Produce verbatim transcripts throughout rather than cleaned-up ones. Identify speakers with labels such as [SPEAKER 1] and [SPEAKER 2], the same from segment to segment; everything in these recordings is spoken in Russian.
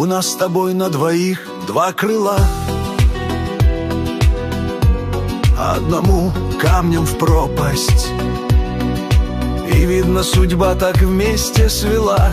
[SPEAKER 1] У нас с тобой на двоих два крыла, а одному камнем в пропасть. И видно, судьба так вместе свела.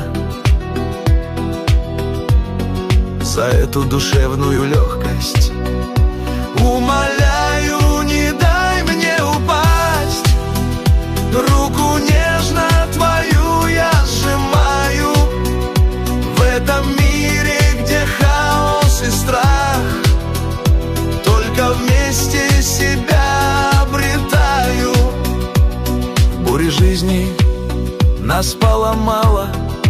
[SPEAKER 1] За эту душевную легкость умоляю, не дай мне упасть. Руку нежно твою я сжимаю. В этом мире, где хаос и страх, только вместе себя обретаю. В буре жизни нас поломало,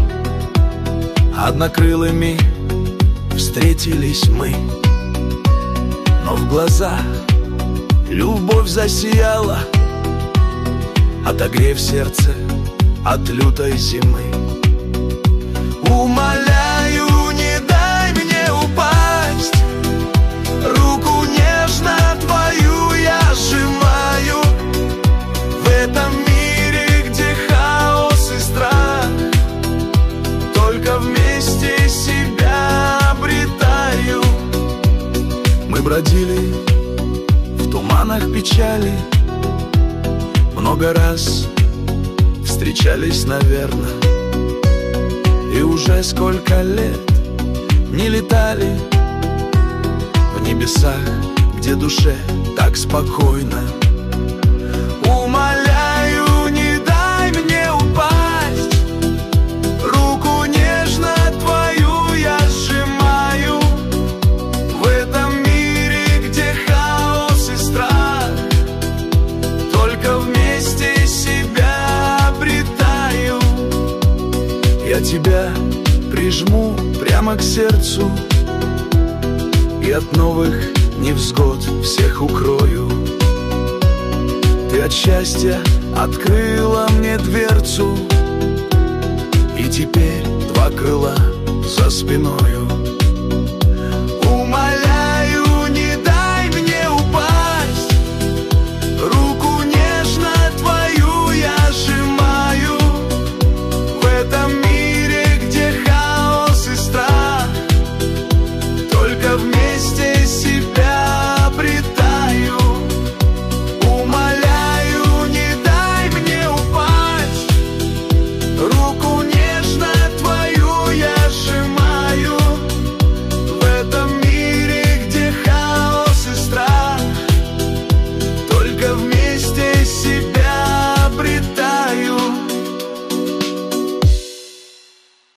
[SPEAKER 1] однокрылыми встретились мы, но в глазах любовь засияла, отогрев сердце от лютой зимы. Умоляю, не дай мне упасть. Руку нежно твою я сжимаю. В этом мире, где хаос и страх, только вместе себя обретаю. Мы бродили в туманах печали, много раз встречались, наверное, и уже сколько лет не летали в небесах, где душе так спокойно. Умоляю, не дай мне упасть. Руку нежно твою я сжимаю. В этом мире, где хаос и страх, только вместе себя обретаю. Я тебя прижму прямо к сердцу и от новых невзгод всех укрою. Ты от счастья открыла мне дверцу, и теперь два крыла за спиною.